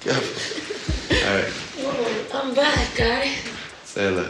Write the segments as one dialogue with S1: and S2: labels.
S1: All right.
S2: I'm back, got it.
S1: Say look.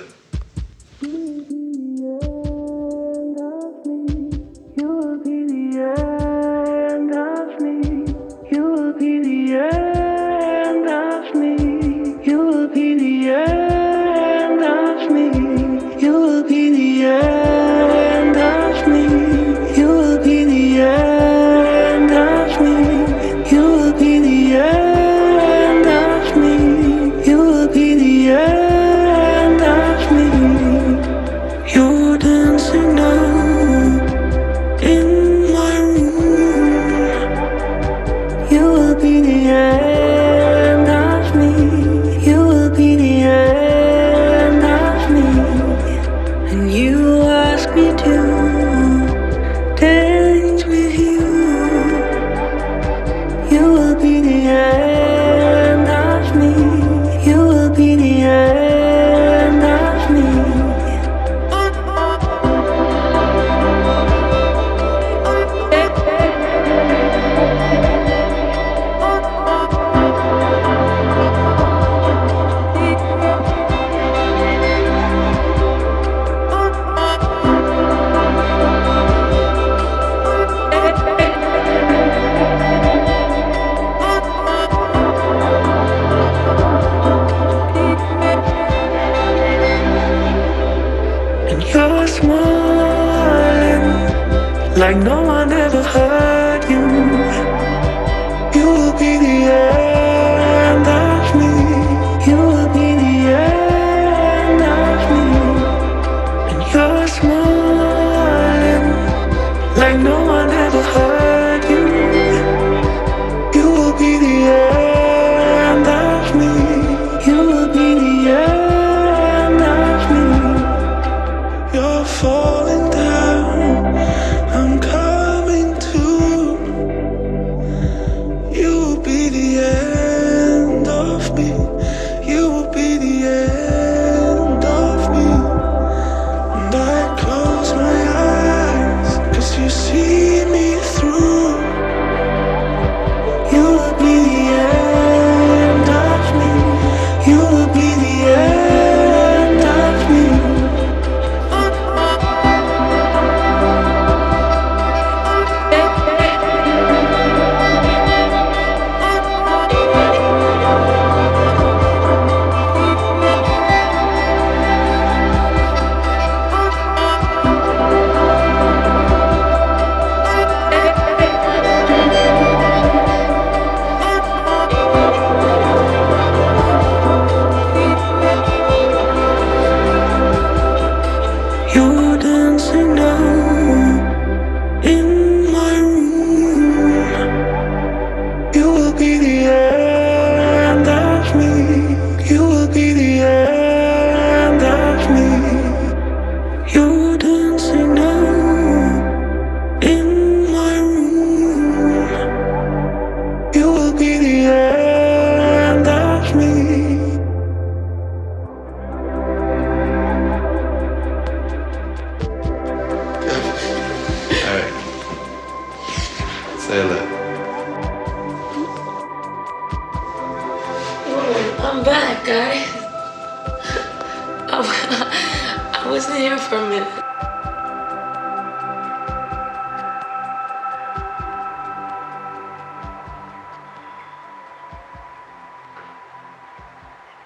S3: You're smiling like no one ever heard you. You will be the end of me. You will be the end of me. And you're smiling like no one ever heard you. You will be the end of me. You will be the end of me. You're falling down, I'm coming to. You will be the end of me. You will be the end of me. And I close my eyes, 'cause you see me through. You will be the end of me. You will be the end of me. You're dancing now in my room. You will be the end of me. You will be the end of me. You're dancing now in my room. You will be the end of me.
S1: All right. Say look.
S2: I'm back, got it. I wasn't here for a minute.